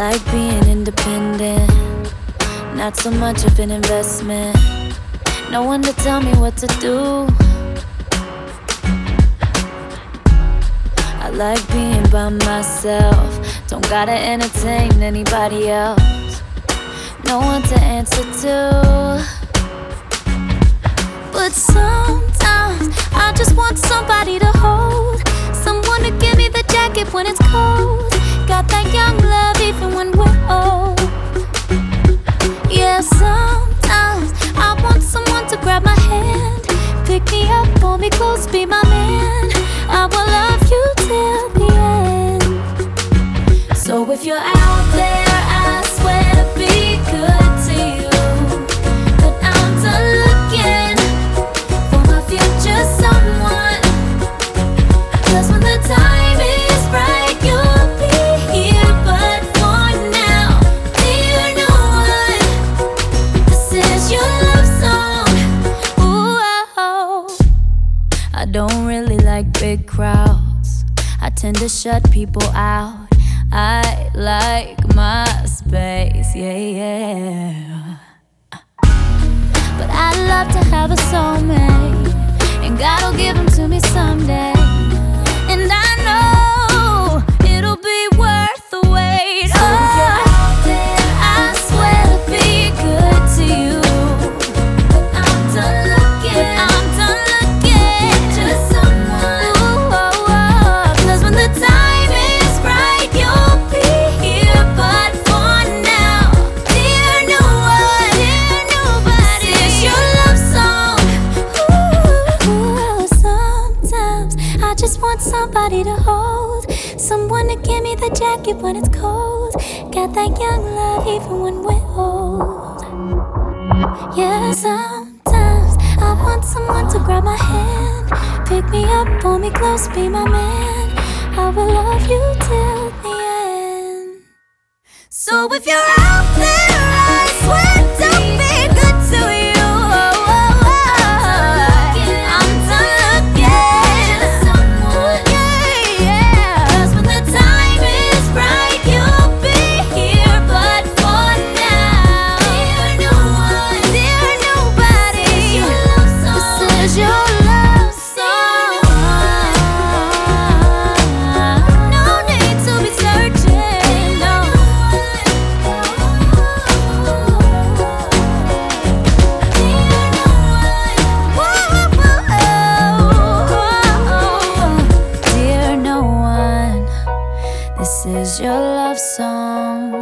like being independent, not so much of an investment. No one to tell me what to do. I like being by myself, don't gotta entertain anybody else. No one to answer to. But sometimes I just want somebody to hold, someone to give me the jacket when it's cold. Got that young love even when we're old. Yeah, sometimes I want someone to grab my hand, pick me up, pull me close, be my man. I will love you till the end. So if you're out there, I swear to be good to you, but I'm done looking for my future someone. 'Cause when the time is right, you'll be here. But for now, dear no one, this is your love song. Ooh, oh. I don't really like big crowds, I tend to shut people out. I like my space, yeah. But I'd love to have a soulmate, and God'll give them to me someday. And I know it'll be worth the wait. So if you're out there, I swear to be good to you, but I'm done looking. I'm done looking just someone. Ooh, oh, oh. 'Cause when the time is right, you'll be here. But for now, dear no one, dear nobody, this is your love song. Ooh, sometimes I just want somebody to hold, someone to give me the jacket when it's cold. Got that young love even when we're old. Yeah, sometimes I want someone to grab my hand, pick me up, pull me close, be my man. I will love you till the end. So if you're out there, I swear to be good to you. I'm done looking. Yeah, yeah. 'Cause when the time is right, you'll be here. But for now, dear no one, dear nobody, this is your love song. No need to be searching, no. Dear no one, this is your love song.